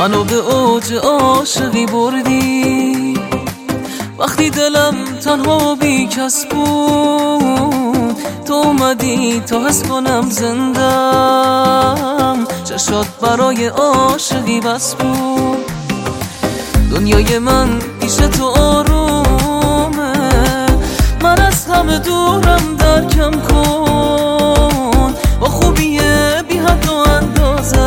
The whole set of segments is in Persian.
منو به اوج عاشقی بردی، وقتی دلم تنها بی کس بود تو اومدی تا حس کنم زندم. چشات برای عاشقی بس بود، دنیای من پیش تو آرومه، من از همه دورم درکم کن، با خوبی بی حد و اندازه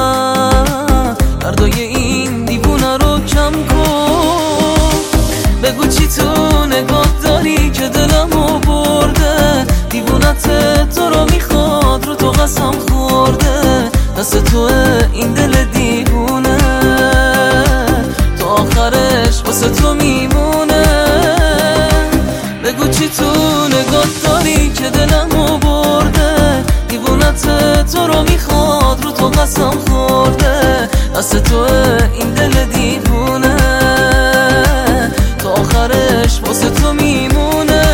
دردای این دیوونه رو کم کن. بگو چی تو نگاه داری که دلمو برده، دیوونت تو رو میخواد رو تو قسم خورده، دست توه این دل دیوونه تا آخرش واسه تو میمونه. بگو چی تو نگاه داری که دلمو برده، دیوونت تو رو میخواد رو تو قسم خورده، دست توه این دل دیوونه تا آخرش واسه تو میمونه.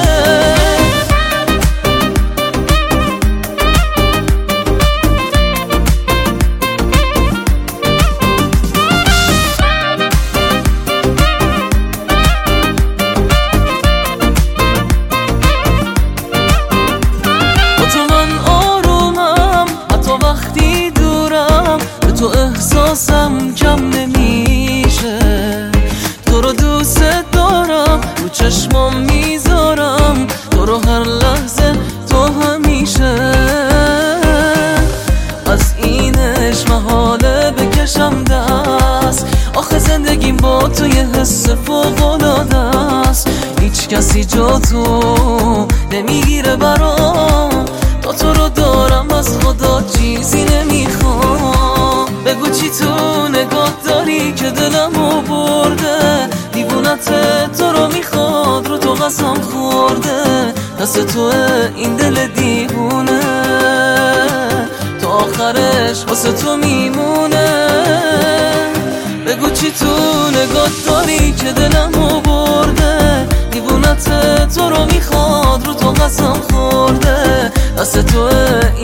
تو احساسم کم نمیشه، تو رو دوست دارم، رو چشمام میذارم تو رو هر لحظه، تو همیشه. از اینش محاله بکشم دست، آخه زندگیم با تو یه حس فوق‌العاده است، هیچ کسی جا تو نمیگیره برام، تا تو رو دارم از خدا چیزی نمیخوام. بگو چی تو نگاه داری که دلمو برده، دیوونت تو رو میخواد رو تو قسم خورده، دست توه این دل دیوونه تا آخرش واسه تو میمونه. بگو چی تو نگاه داری که دلمو برده، دیوونت تو رو میخواد رو تو قسم خورده، دست توه